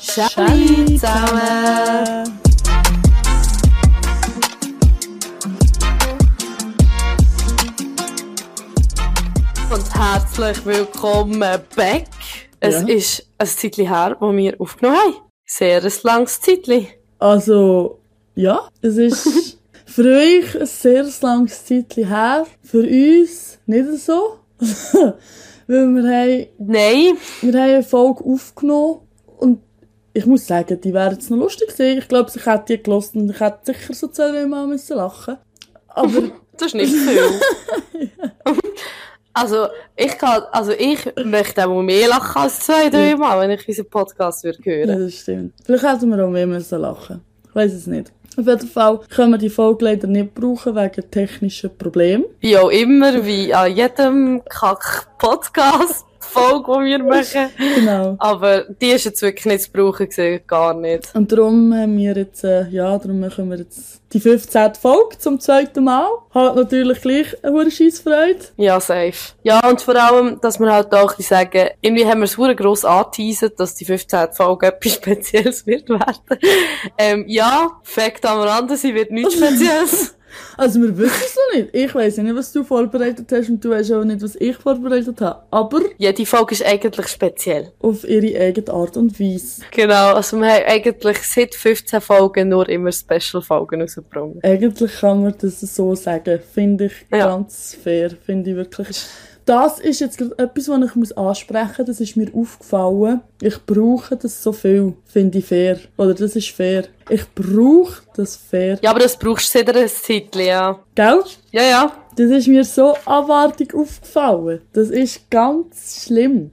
Ciao zusammen! Und herzlich willkommen back. Es ist ein Zeitchen her, wo wir aufgenommen haben. Sehr ein langes Zeitchen. Also, ja, es ist für euch ein sehr langes Zeitchen her. Für uns nicht so. Weil wir haben eine Folge aufgenommen und ich muss sagen, die wäre jetzt noch lustig gewesen. Ich glaube, ich hätte die gehört und ich hätte sicher so 2 Mal müssen lachen. Aber das ist nicht viel. Also ich möchte auch mehr lachen als 2-3 Mal, wenn ich unseren Podcast hören würde. Ja, das stimmt. Vielleicht hätten wir auch mehr müssen lachen. Ich weiss es nicht. Auf jeden Fall können wir die Folge leider nicht brauchen wegen technischen Problemen. Wie auch immer, wie an jedem Kack-Podcast. Folge, die wir machen. Genau. Aber die ist jetzt wirklich nicht zu brauchen gewesen, gar nicht. Und darum haben wir jetzt, darum machen wir jetzt die 15. Folge zum 2. Mal. Hat natürlich gleich eine hohe Scheissfreude. Ja, safe. Ja, und vor allem, dass wir halt auch sagen, irgendwie haben wir es verdammt gross angeteasert, dass die 15. Folge etwas Spezielles wird werden. Ja, Fakt am Rande, sie wird nichts Spezielles. Also wir wissen es noch nicht. Ich weiss nicht, was du vorbereitet hast und du weißt auch nicht, was ich vorbereitet habe. Aber ja, die Folge ist eigentlich speziell. Auf ihre eigene Art und Weise. Genau, also wir haben eigentlich seit 15 Folgen nur immer Special-Folgen rausgebracht. Eigentlich kann man das so sagen. Finde ich ganz fair. Finde ich wirklich. Das ist jetzt gerade etwas, was ich ansprechen muss. Das ist mir aufgefallen. Ich brauche das so viel. Finde ich fair. Oder das ist fair. Ich brauche das fair. Ja, aber das brauchst du seit einer Zeitchen, ja. Gell? Ja, ja. Das ist mir so abartig aufgefallen. Das ist ganz schlimm.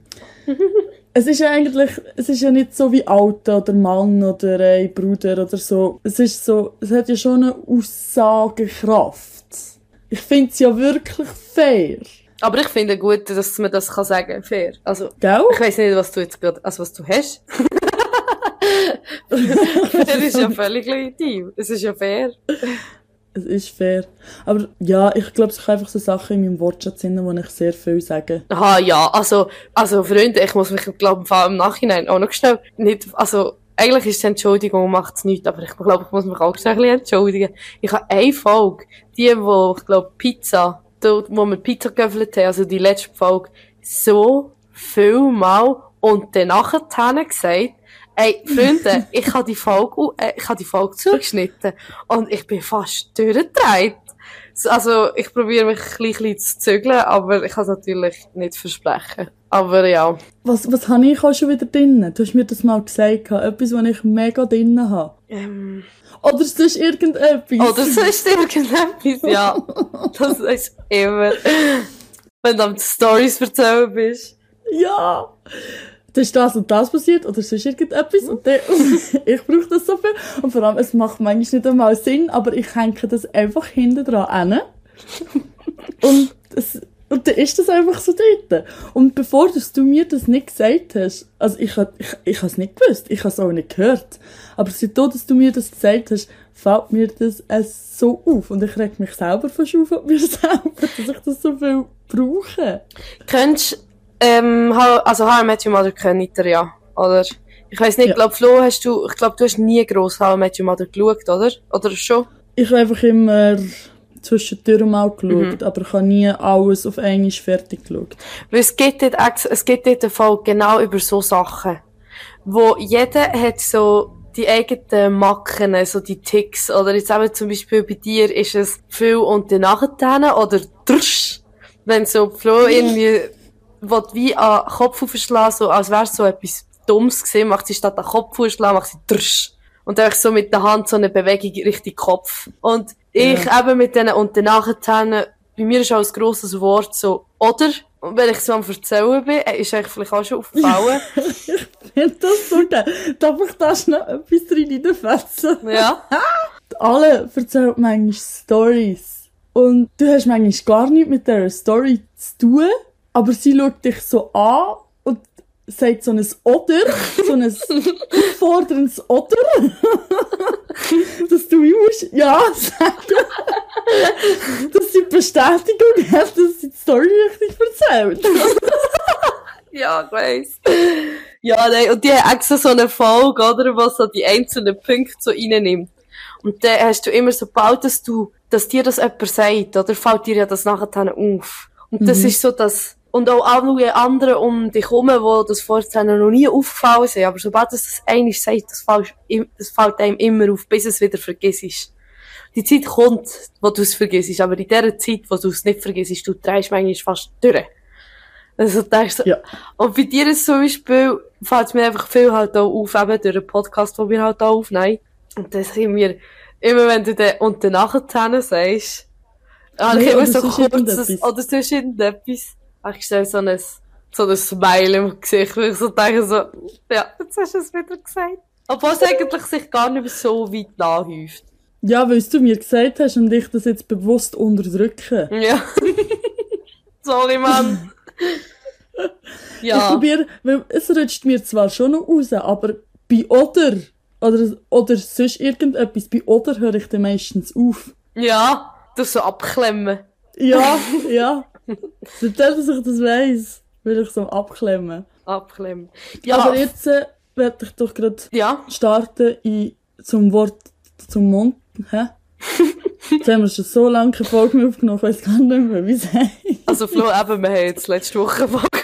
Es ist ja nicht so wie Alter oder Mann oder ein Bruder oder so. Es hat ja schon eine Aussagekraft. Ich finde es ja wirklich fair. Aber ich finde gut, dass man das sagen kann, fair. Also, Gell? Ich weiss nicht, was du jetzt gerade, was du hast. Fair ist ja völlig legitim. Es ist ja fair. Es ist fair. Aber ja, ich glaube, es sind einfach so Sachen in meinem Wortschatz drin, wo ich sehr viel sage. Aha, ja. Also Freunde, ich muss mich, glaube ich, im Nachhinein auch noch schnell eigentlich ist die Entschuldigung, macht's nichts, aber ich glaube, ich muss mich auch schnell ein bisschen entschuldigen. Ich habe eine Folge, wo ich glaube, Pizza, wo wir Pizza geöffnet haben, also die letzte Folge, so viel Mal und dann nachher gesagt, ey, Freunde, ich habe die Folge zugeschnitten und ich bin fast durchgedreht. Also, ich probiere mich ein bisschen zu zügeln, aber ich kann es natürlich nicht versprechen. Aber ja. Was habe ich auch schon wieder drin? Du hast mir das mal gesagt, etwas, was ich mega drin habe. Oder sonst irgendetwas. Ja. Das ist immer. Wenn du am Stories erzählen bist. Ja. Da ist das und das passiert, oder sonst irgendetwas. Und dann, ich brauche das so viel. Und vor allem, es macht manchmal nicht einmal Sinn, aber ich hänge das einfach hinten dran hin. Und dann ist das einfach so dort. Und bevor du mir das nicht gesagt hast, also ich habe es nicht gewusst, ich habe es auch nicht gehört, aber seitdem, dass du mir das gesagt hast, fällt mir das so auf. Und ich reg mich selber fast auf an mir selber, dass ich das so viel brauche. Könntest How I Met Your Mother kennt ihr ja, oder? Ich weiss nicht, Flo, du hast nie gross How I Met Your Mother geschaut, oder? Oder schon? Ich habe einfach immer zwischendurch mal geschaut, aber ich habe nie alles auf einmal fertig geschaut. Weil es gibt dort eine Folge genau über so Sachen, wo jeder hat so die eigenen Macken, so die Ticks, oder jetzt eben zum Beispiel bei dir ist es viel und dann nachher, oder drsch, wenn so Flo irgendwie wie an den Kopf aufschlagen, so als wäre es so etwas Dummes gewesen, macht sie statt an den Kopf aufschlagen, macht sie drsch. Und einfach so mit der Hand so eine Bewegung Richtung Kopf. Und ich eben mit denen und danach, bei mir ist auch ein grosses Wort so, oder? Und wenn ich so am Erzählen bin, ist eigentlich vielleicht auch schon aufgefallen. Ich finde das so geil. Darf ich da schnell etwas reinfetzen? Ja. Alle erzählen manchmal Storys. Und du hast manchmal gar nichts mit dieser Story zu tun. Aber sie schaut dich so an und sagt so ein Oder, so ein aufforderndes Oder, dass du mir musst ja sagen, dass sie Bestätigung hat, dass sie die Story richtig erzählt. Ja, ich weiss. Ja, nein, und die haben extra so eine Folge, oder, wo so die einzelnen Punkte so reinnimmt. Und dann hast du immer, sobald dass dir das jemand sagt, oder, fällt dir ja das nachher auf. Und das ist so das, und auch alle anderen um dich herum, die das vorher noch nie aufgefallen sind, aber sobald das einer sagt, das fällt einem immer auf, bis es wieder vergisst. Die Zeit kommt, wo du es vergisst, aber in der Zeit, wo du es nicht vergisst, du drehst manchmal fast durch. Also denkst du, Ja. und bei dir ist zum Beispiel, fällt mir einfach viel halt auch auf, eben durch den Podcast, den wir halt auch aufnehmen. Und dann sind wir, immer wenn du dann und dann nachher sagst, habe ich immer so kurzes, oder sonst irgendetwas, habe ich schnell so ein Smile im Gesicht, wo ich so denke, so, ja, jetzt hast du es wieder gesagt. Obwohl es eigentlich sich gar nicht mehr so weit nachhäuft. Ja, weil du mir gesagt hast und ich das jetzt bewusst unterdrücke. Ja. Sorry, Mann. Ich probiere, weil es rutscht mir zwar schon noch raus, aber bei oder sonst irgendetwas, bei oder höre ich dann meistens auf. Ja, das so abklemmen. Ja, ja. Dadurch, dass ich das weiss, will ich so abklemmen. Abklemmen. Ja. Aber jetzt werde ich doch gerade starten zum Wort zum Mund. Hä? Jetzt haben wir schon so lange keine Folge mehr aufgenommen, ich weiss gar nicht mehr, wie es heißt. Also Flo, eben, wir haben jetzt letzte Woche eine Folge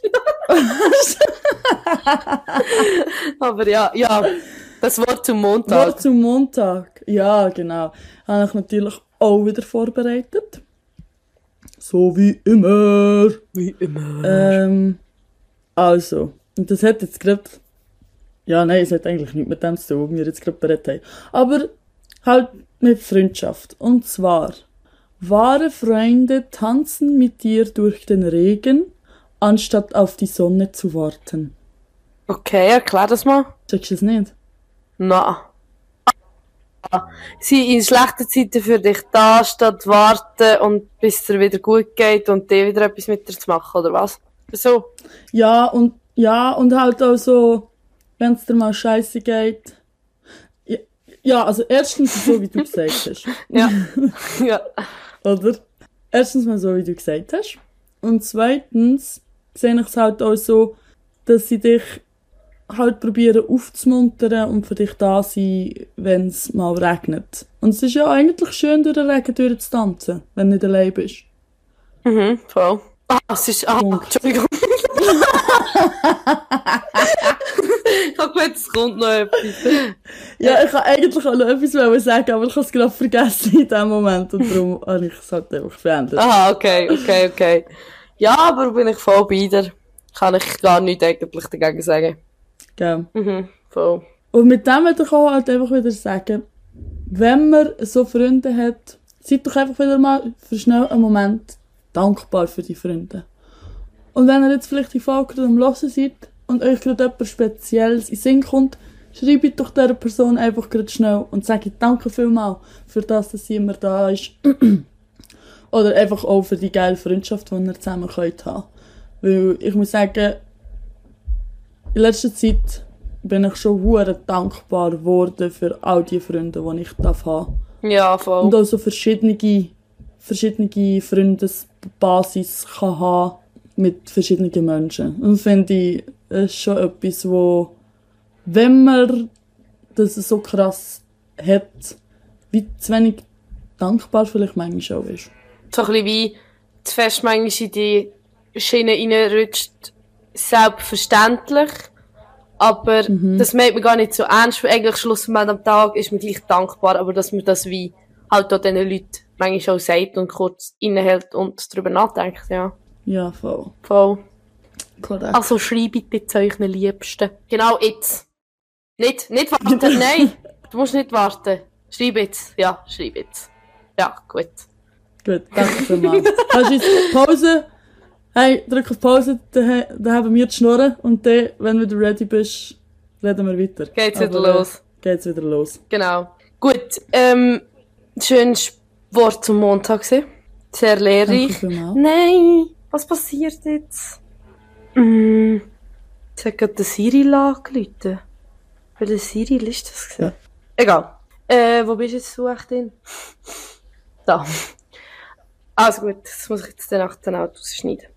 Aber ja, das Wort zum Montag. Wort zum Montag, ja, genau. Habe ich natürlich auch wieder vorbereitet. So wie immer. Wie immer. Also, und das hat jetzt gerade... Ja, nein, es hat eigentlich nichts mit dem zu tun, was wir jetzt gerade berät haben. Aber halt mit Freundschaft. Und zwar, wahre Freunde tanzen mit dir durch den Regen, anstatt auf die Sonne zu warten. Okay, erklär das mal. Sagst du es nicht? Na. Sie in schlechten Zeiten für dich da, statt warten und bis es dir wieder gut geht und dir wieder etwas mit dir zu machen, oder was? So. Ja, und halt auch so, wenn es dir mal scheiße geht. Ja, also erstens so, wie du gesagt hast. Ja. Ja. Oder? Erstens mal so, wie du gesagt hast. Und zweitens sehe ich es halt auch so, dass sie dich halt probieren aufzumuntern und für dich da sein, wenn es mal regnet. Und es ist ja eigentlich schön, durch den Regen durchzutanzen, wenn du nicht allein bist. Mhm, voll. Es ist... Entschuldigung. Ich habe gemeint, es kommt noch etwas. Ja, ich wollte eigentlich auch noch etwas sagen, aber ich habe es gerade vergessen in dem Moment und darum habe ich es halt einfach verändert. Aha, okay. Ja, aber bin ich voll bei dir. Kann ich gar nichts eigentlich dagegen sagen. Gell. Mhm, voll. Und mit dem würde ich auch halt einfach wieder sagen, wenn man so Freunde hat, seid doch einfach wieder mal für schnell einen Moment dankbar für die Freunde. Und wenn ihr jetzt vielleicht die Folge gerade am Hören seid und euch gerade etwas Spezielles in den Sinn kommt, schreibt doch dieser Person einfach gerade schnell und sagt danke vielmals für das, dass sie immer da ist. Oder einfach auch für die geile Freundschaft, die ihr zusammen könnt haben. Weil ich muss sagen, in letzter Zeit bin ich schon hure dankbar geworden für all die Freunde, die ich haben darf. Ja, voll. Und auch so verschiedene Freundesbasis kann haben mit verschiedenen Menschen. Und finde ich, das ist schon etwas, wo, wenn man das so krass hat, wie zu wenig dankbar vielleicht manchmal auch ist. So ein bisschen wie zu fest manchmal in die Schiene reinrutscht, selbstverständlich. Aber das meint man gar nicht so ernst, weil eigentlich schlussendlich am Tag ist man gleich dankbar, aber dass man das wie halt auch diesen Leuten manchmal auch sagt und kurz innehält und darüber nachdenkt, ja. Ja, voll. Voll. Korrekt. Also schreibt bitte euren Liebsten. Genau jetzt. Nicht warten, nein. Du musst nicht warten. Schreib jetzt. Ja, schreib jetzt. Ja, gut. Gut, danke vielmals. Kannst du jetzt Pause? Hey, drück auf Pause, dann haben wir die Schnurren und dann, wenn du ready bist, reden wir weiter. Geht's wieder los. Geht's wieder los. Genau. Gut, schönes Wort zum Montag gewesen. Sehr lehrreich. Nein, was passiert jetzt? Jetzt hat gerade der Cyril angerufen. Welcher Cyril ist das gewesen? Ja. Egal. Wo bist du jetzt echt hin? Da. Also gut, das muss ich jetzt dann nach den Autos schneiden.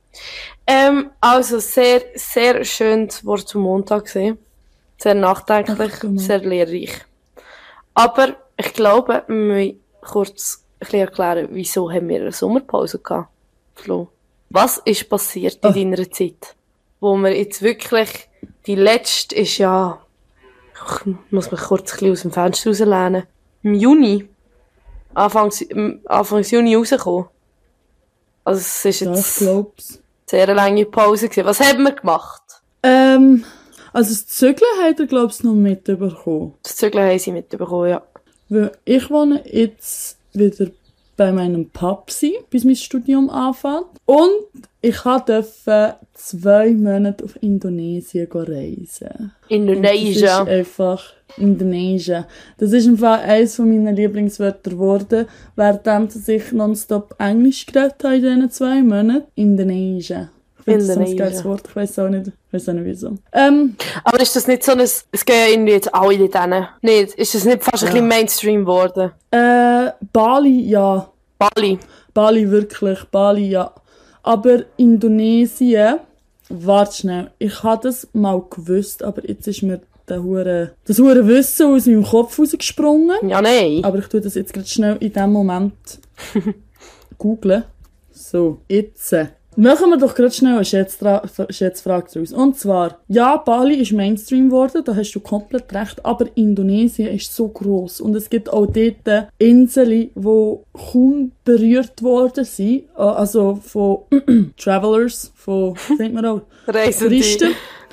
Also sehr, sehr schönes Wort zum Montag gesehen. Sehr nachdenklich, sehr lehrreich. Aber ich glaube, wir müssen kurz ein bisschen erklären, wieso haben wir eine Sommerpause gehabt, Flo? Was ist passiert in deiner Zeit? Wo wir jetzt wirklich, die letzte ist ja, ich muss mich kurz ein bisschen aus dem Fenster rauslehnen, im Juni, Anfangs Juni rausgekommen. Also es ist jetzt Ja, ich glaub's. sehr eine lange Pause gewesen. Was haben wir gemacht? Also das Zügeln hat er, glaub's, noch mitbekommen. Das Zügeln haben sie mitbekommen, ja. Weil ich wohne jetzt wieder bei meinem Papi, bis mein Studium anfängt. Und ich durfte 2 Monate auf Indonesien reisen. Indonesien. Das ist einfach Indonesien. Das ist im Fall eines von meinen Lieblingswörter geworden, während ich nonstop Englisch geredet habe in diesen 2 Monaten. Indonesien. Ich finde das so ein geiles Wort. Ich weiss auch nicht wieso. Aber ist das nicht so ein, es gehen ja irgendwie jetzt alle dort nicht? Ist das nicht fast ein bisschen Mainstream geworden? Bali, ja. Bali, Wirklich. Bali, ja. Aber Indonesien, warte schnell. Ich habe das mal gewusst, aber jetzt ist mir das hure Wissen aus meinem Kopf rausgesprungen. Ja, nein. Aber ich tue das jetzt gerade schnell in diesem Moment googlen. So, jetzt. Machen wir doch gerade schnell eine Schätzfrage daraus. Und zwar, ja, Bali ist Mainstream geworden, da hast du komplett recht, aber Indonesien ist so gross und es gibt auch dort Inseln, die kaum berührt worden sind, also von Travelers, von, denkt man auch, Touristen.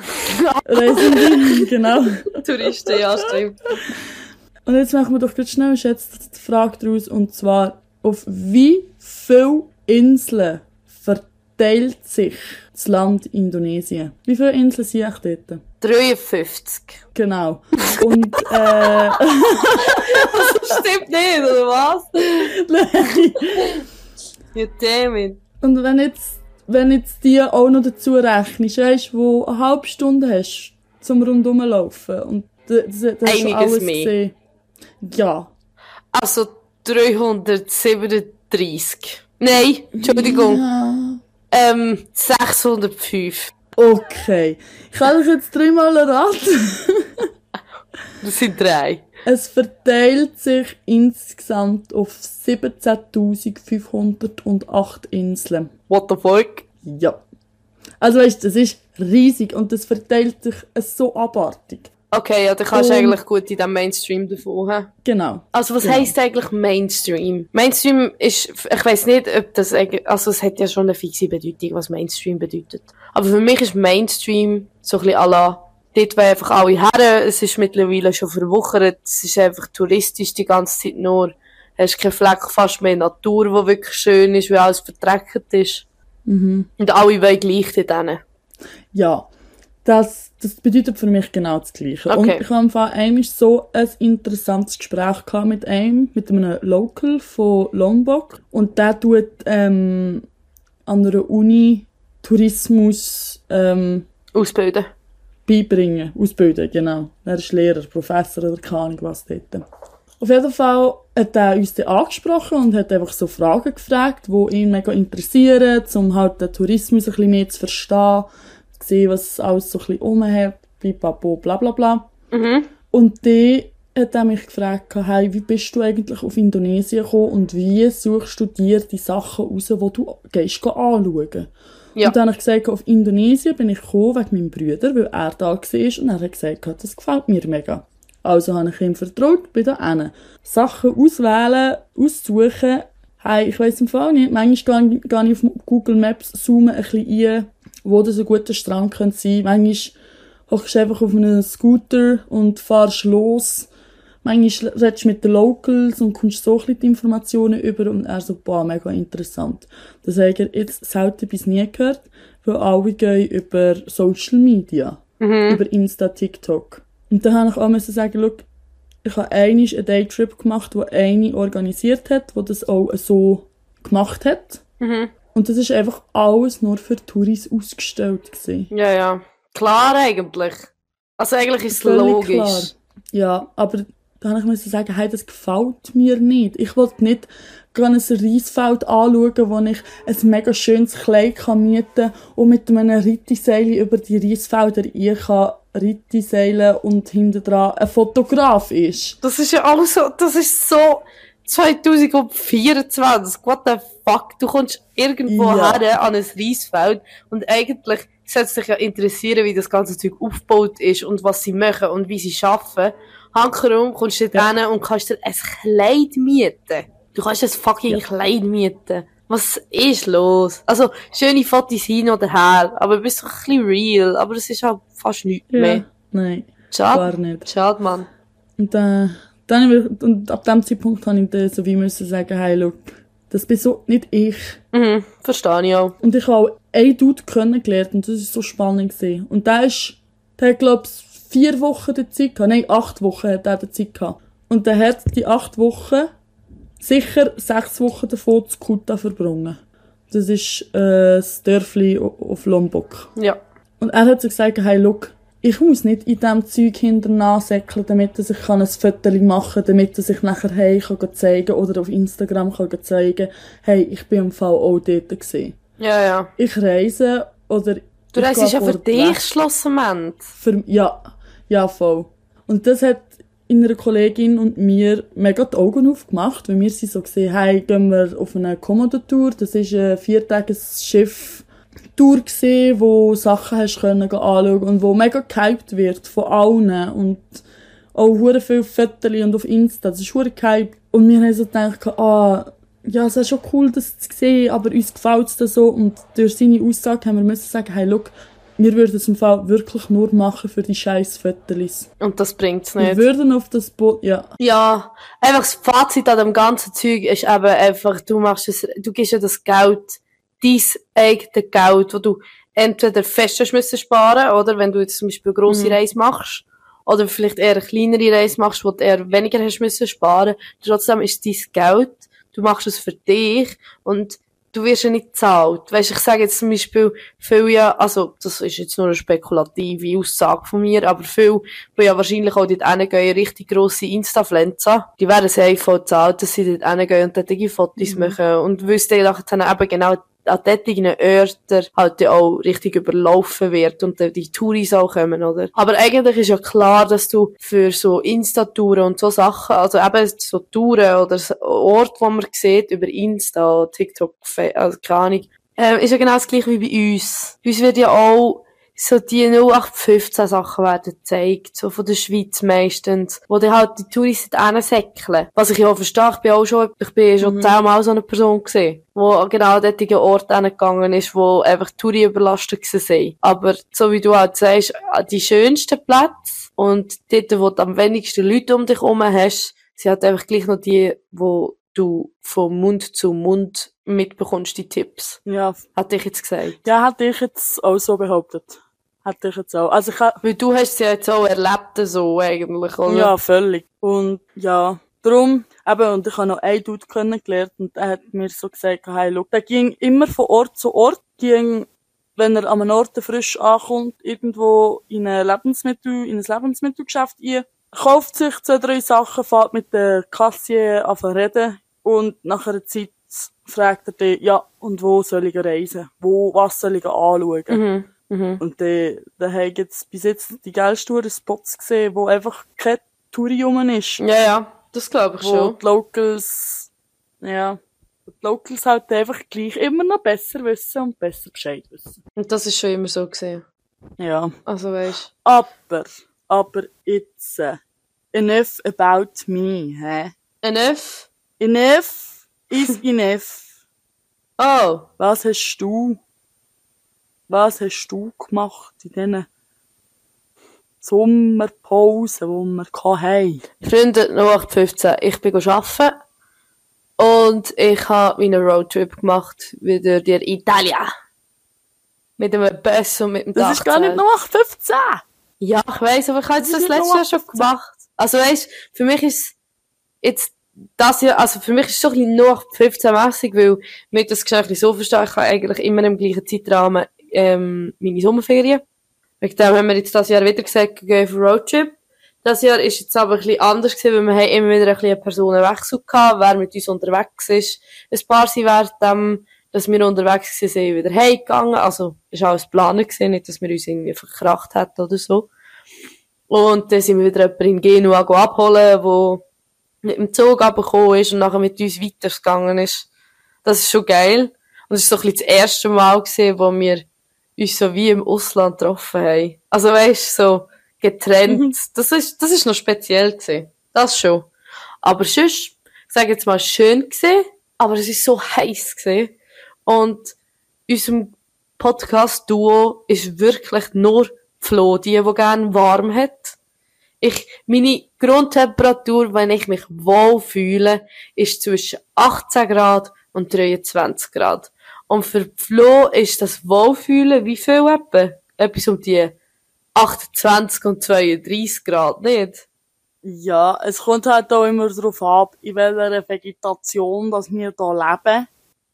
Reisende, genau. Touristen, ja, stimmt. Und jetzt machen wir doch gerade schnell eine Schätzfrage daraus, und zwar, auf wie viele Inseln verteilt sich das Land Indonesien? Wie viele Inseln sind echt dort? 53. Genau. Und, Das stimmt nicht, oder was? Nein. Ja, damn it. Und wenn jetzt die auch noch dazu rechnest, weisst du, wo eine halbe Stunde hast zum Rundumlaufen, und das hast du alles mehr. gesehen. Ja. Also 337. Nein, Entschuldigung. Ja. 605. Okay. Ich kann euch jetzt 3-mal raten. Das sind 3. Es verteilt sich insgesamt auf 17.508 Inseln. What the fuck? Ja. Also weisst du, das ist riesig und das verteilt sich so abartig. Okay, ja, dann kannst du eigentlich gut in diesem Mainstream davon haben. Genau. Also was heisst eigentlich Mainstream? Mainstream ist, ich weiss nicht, ob das, also es hat ja schon eine fixe Bedeutung, was Mainstream bedeutet. Aber für mich ist Mainstream so ein bisschen à la, dort wollen einfach alle her, es ist mittlerweile schon verwuchert, es ist einfach touristisch die ganze Zeit nur, hast keinen Fleck fast mehr Natur, wo wirklich schön ist, weil alles verdreckt ist. Mhm. Und alle wollen gleich dort. Ja. Das bedeutet für mich genau das Gleiche. Okay. Und ich habe am Anfang so ein interessantes Gespräch gehabt mit einem Local von Lombok. Und der tut an einer Uni Tourismus ausbilden, genau. Er ist Lehrer, Professor oder keine Ahnung was dort. Auf jeden Fall hat er uns dann angesprochen und hat einfach so Fragen gefragt, die ihn mega interessieren, um halt den Tourismus ein bisschen mehr zu verstehen, sehen, was es alles so ein bisschen rumhat, pipapo, bla bla bla. Mhm. Und dann hat er mich gefragt, hey, wie bist du eigentlich auf Indonesien gekommen und wie suchst du dir die Sachen raus, die du gehst anschauen? Ja. Und dann habe ich gesagt, auf Indonesien bin ich gekommen wegen meinem Bruder, weil er da war, und er hat gesagt, das gefällt mir mega. Also habe ich ihm vertraut, bin da hin. Sachen auswählen, aussuchen. Hey, ich weiss im Fall nicht, manchmal gehe ich auf Google Maps, zoome ein bisschen ein, wo das ein guter Strand könnte sein. Manchmal hockst du einfach auf einem Scooter und fahrst los. Manchmal redest du mit den Locals und kommst so ein bisschen die Informationen über und er so, boah, mega interessant. Das habe ich jetzt selten bis nie gehört, weil alle gehen über Social Media, über Insta, TikTok. Und dann habe ich auch sagen, schau, ich habe einmal einen Daytrip gemacht, wo eine organisiert hat, die das auch so gemacht hat. Mhm. Und das ist einfach alles nur für Touris ausgestellt gewesen. Ja, ja. Klar eigentlich. Also eigentlich ist es logisch. Klar. Ja, aber da habe ich sagen, hey, das gefällt mir nicht. Ich wollte nicht ein Reisfeld anschauen, wo ich ein mega schönes Kleid mieten kann und mit einem Reitseil über die Reisfelder Reiteseilen und hinten dran ein Fotograf ist. Das ist ja alles so, das ist so 2024. What the fuck? Du kommst irgendwo her an ein Reisfeld und eigentlich sollte dich ja interessieren, wie das ganze Zeug aufgebaut ist und was sie machen und wie sie arbeiten. Hankerum kommst du dort hin und kannst dir ein Kleid mieten. Du kannst ein fucking Kleid mieten. Was ist los? Also, schöne Fotos hin oder her, aber bist doch ein bisschen real, aber es ist halt fast nichts mehr. Nein. Schade. Gar nicht. Schade, Mann. Und ab dem Zeitpunkt habe ich dann so wie müssen sagen, hey, look, das bin so nicht ich. Verstehe ich auch. Und ich habe auch einen Dude kennengelernt und das war so spannend gewesen. Und der hat, glaube ich, 4 Wochen die Zeit gehabt. Nein, 8 Wochen hat er die Zeit gehabt. Und der hat die 8 Wochen sicher 6 Wochen davon zu Kuta verbrungen. Das ist das Dörfli auf Lombok. Ja. Und er hat so gesagt, hey, look, ich muss nicht in diesem Zeug hinterher säckeln, damit ich ein Foto machen kann, damit ich nachher hey kann zeigen oder auf Instagram kann zeigen, hey, ich bin im Fall auch dort gewesen. Ja. Ich reise oder du reist ja für dich schlussendlich. Ja, voll. Und das hat einer Kollegin und mir mega die Augen aufgemacht, weil wir sie so gesehen, hey, gehen wir auf eine Komodo-Tour. Das ist eine 4-Tages-Schiff-Tour gewesen, wo Sachen hast können anschauen und wo mega gehypt wird von allen und auch hure viel Fotos und auf Insta. Das ist hure gehypt. Und wir haben so gedacht, ja, es ist schon cool, das zu sehen, aber uns gefällt es so. Und durch seine Aussage haben wir müssen sagen, hey, look, wir würden es im Fall wirklich nur machen für die scheiß Fotos. Und das bringt's nicht. Wir würden auf das Boot, ja. Ja, einfach das Fazit an dem ganzen Zeug ist eben einfach, du gibst ja das Geld, dein eigenes Geld, wo du entweder fest hast müssen sparen, oder wenn du jetzt zum Beispiel eine grosse Reise machst, oder vielleicht eher eine kleinere Reise machst, wo du eher weniger hast müssen sparen. Trotzdem ist es dein Geld, du machst es für dich, und du wirst ja nicht gezahlt. Weisst, ich sage jetzt zum Beispiel, viele also, das ist jetzt nur eine spekulative Aussage von mir, aber viele, die ja wahrscheinlich auch dort hingehen, richtig grosse Insta-Pflänzer, die werden sehr voll gezahlt, dass sie dort hingehen und dort Fotos machen und wüssten dann eben genau an solchen Orten halt ja auch richtig überlaufen wird und dann die Touris auch kommen, oder? Aber eigentlich ist ja klar, dass du für so Insta-Touren und so Sachen, also eben so Touren oder Orte, wo man sieht über Insta, TikTok, also keine Ahnung, ist ja genau das gleiche wie bei uns. Bei uns wird ja auch so die 0815 Sachen werden gezeigt, so von der Schweiz meistens, wo dann halt die Touristen hinsäckeln. Was ich ja auch verstehe, ich bin schon 10-mal so eine Person gewesen, wo genau an dortigen Ort hingegangen ist, wo einfach Touri überlastet waren. Aber so wie du halt sagst, die schönsten Plätze und dort, wo du am wenigsten Leute um dich herum hast, sind halt einfach gleich noch die, wo du von Mund zu Mund mitbekommst, die Tipps. Ja. Hat ich jetzt gesagt. Ja, hätte ich jetzt auch so behauptet. Hätte ich jetzt auch. Also weil du hast es ja jetzt auch erlebt, so eigentlich, oder? Ja, völlig. Und ja, darum, eben, und ich habe noch einen Dude kennengelernt und er hat mir so gesagt, hey, look, der ging immer von Ort zu Ort, wenn er an einem Ort frisch ankommt, irgendwo in ein Lebensmittelgeschäft ein, kauft sich 2-3 Sachen, fährt mit der Kassier an reden und nach einer Zeit fragt er dich, ja, und wo soll ich reisen? Was soll ich anschauen? Und dann habe ich jetzt bis jetzt die geilsten Spots gesehen, wo einfach kein Touri rum ist. Ja, das glaube ich wo schon. Die Locals halt einfach gleich immer noch besser wissen und besser Bescheid wissen. Und das ist schon immer so gewesen. Ja. Also weisst. Aber jetzt, enough about me, hä? Enough is enough. Oh. Was hast du gemacht in diesen Sommerpausen, die wir hatten? Freunde, 0815, ich bin arbeiten und ich habe meinen Roadtrip gemacht wieder durch Italien. Mit einem Bus und mit dem Das ist gar nicht 0815! Ja, ich weiss, aber ich habe jetzt das letzte Jahr schon gemacht. Also weisst, für mich ist jetzt das Jahr, also für mich ist es schon ein bisschen 0815-mässig, weil mir das Geschenk so verstehe, ich habe eigentlich immer im gleichen Zeitrahmen meine Sommerferien. Wegen dem haben wir jetzt das Jahr wieder gesagt, wir gehen auf Roadtrip. Das Jahr ist jetzt aber ein bisschen anders gewesen, weil wir haben immer wieder ein bisschen einen Personenwechsel gehabt, wer mit uns unterwegs ist. Ein paar sind während dass wir unterwegs waren, wieder heimgegangen. Also, ist alles geplant gewesen, nicht, dass wir uns irgendwie verkracht hätten oder so. Und dann sind wir wieder jemanden in Genua abholen, der mit dem Zug abgekommen ist und nachher mit uns weitergegangen ist. Das ist schon geil. Und es ist so ein bisschen das erste Mal gewesen, wo wir uns so wie im Ausland getroffen haben. Also weisst, so getrennt. Das ist noch speziell gewesen. Das schon. Aber sonst, ich sage jetzt mal, schön gewesen, aber es ist so heiß gewesen. Und unserem Podcast-Duo ist wirklich nur Flo, die gerne warm hat. Meine Grundtemperatur, wenn ich mich wohl fühle, ist zwischen 18 Grad und 23 Grad. Und für Flo ist das Wohlfühlen wie viel etwa? Etwas um die 28 und 32 Grad, nicht? Ja, es kommt halt auch immer darauf ab, in welcher Vegetation dass wir da leben.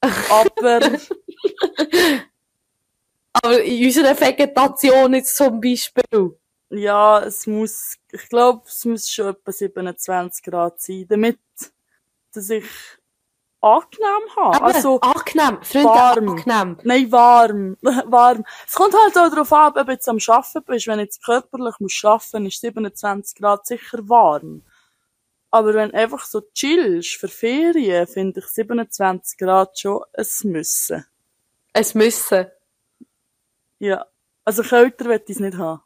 Aber in unserer Vegetation jetzt zum Beispiel. Ja, ich glaube, es muss schon etwa 27 Grad sein, damit, dass ich angenehm habe. Aber Also, angenehm, Freunde, warm. angenehm. Nein, warm. Warm. Es kommt halt auch darauf ab, ob du jetzt am Arbeiten bist. Wenn du jetzt körperlich musst arbeiten, ist 27 Grad sicher warm. Aber wenn du einfach so chillst für Ferien, finde ich 27 Grad schon ein Müssen. Ein Müssen. Ja. Also kälter will ich es nicht haben.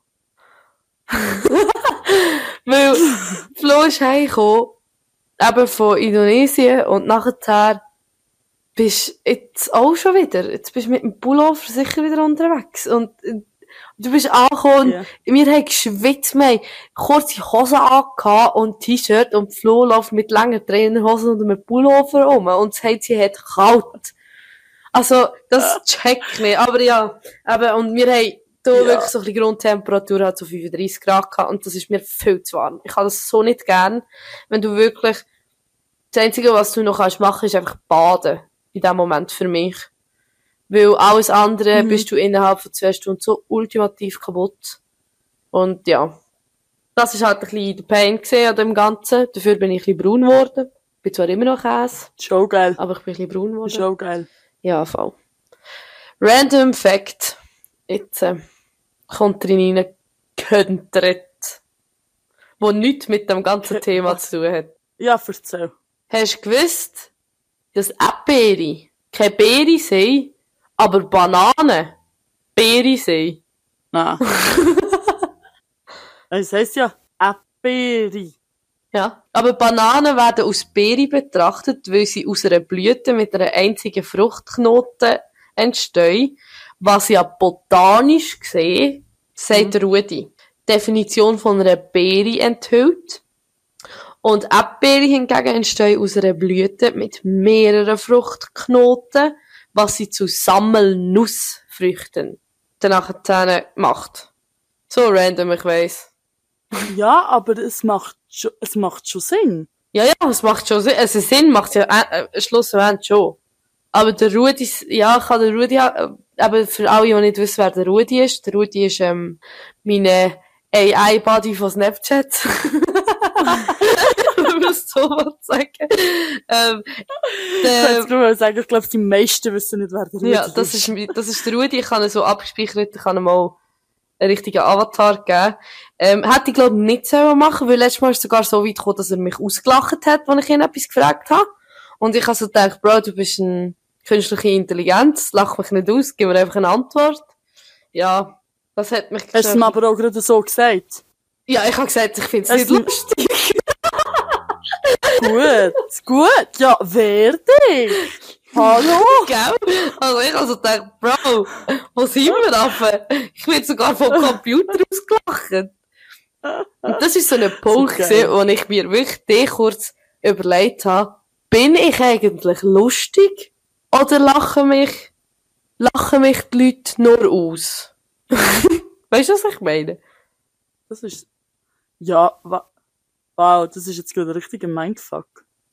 Weil Flo ist heimgekommen, eben von Indonesien, und nachher bist jetzt auch schon wieder. Jetzt bist du mit dem Pullover sicher wieder unterwegs. Und du bist angekommen, Ja. wir haben geschwitzt, wir haben kurze Hosen angehabt und T-Shirt, und Flo läuft mit langen Trainerhosen und mit Pullover rum und sagt, sie hat kalt. Also, das check ich nicht. Aber ja, eben, und wir haben da wirklich so ein bisschen Grundtemperatur, hat so 35 Grad gehabt, und das ist mir viel zu warm. Ich habe das so nicht gern, wenn du wirklich, das Einzige, was du noch machen kannst, ist einfach baden. In dem Moment für mich. Weil alles andere bist du innerhalb von 2 Stunden so ultimativ kaputt. Und ja, das ist halt ein bisschen der Pain gesehen an dem Ganzen. Dafür bin ich ein bisschen braun geworden. Bin zwar immer noch Käse, Schon geil. aber ich bin ein bisschen braun geworden. Schon geil. Ja, voll. Random Fact. Jetzt kommt drin rein, Köntret. Wo nichts mit dem ganzen Thema zu tun hat. Ja, erzähl. Hast du gewusst, dass Erdbeere keine Beere sind, aber Bananen Beere sind? Nein. Es heisst ja Erdbeere. Ja. Aber Bananen werden als Beere betrachtet, weil sie aus einer Blüte mit einer einzigen Fruchtknoten entstehen, was ja botanisch gesehen, sagt der Rudi, Definition von einer Beere enthüllt. Und Erdbeere hingegen entstehen aus einer Blüte mit mehreren Fruchtknoten, was sie zu Sammelnussfrüchten danach macht. So random, ich weiss. Ja, aber es macht schon Sinn. Ja, es macht schon Sinn. Also Sinn macht ja schlussendlich schon. Aber der Rudi, aber für alle, die nicht wissen, wer der Rudi ist meine AI-Buddy von Snapchat. Wenn man es so sagen. Ich glaube, die meisten wissen nicht, wer der Rudi ist. Ja, das ist der Rudi. Ich habe ihn so abgespeichert, ich habe ihm mal einen richtigen Avatar gegeben. Hätte ich, glaube ich, nicht selber machen, weil letztes Mal ist es sogar so weit gekommen, dass er mich ausgelacht hat, als ich ihn etwas gefragt habe. Und ich habe so gedacht, Bro, du bist eine künstliche Intelligenz, lach mich nicht aus, gib mir einfach eine Antwort. Ja, das hat mich Hast du ihm aber auch gerade so gesagt? Ja, ich habe gesagt, ich finde es nicht lustig. Gut. Ja, wer dich? Hallo? Gell? Also ich habe so gedacht, Bro, wo sind wir Affe? Ich werde sogar vom Computer ausgelacht. Und das ist so ein Punkt gewesen, wo ich mir wirklich kurz überlegt habe, bin ich eigentlich lustig? Oder lachen mich die Leute nur aus? Weißt du, was ich meine? Das ist, ja, wow, das ist jetzt gerade ein richtiger Mindfuck.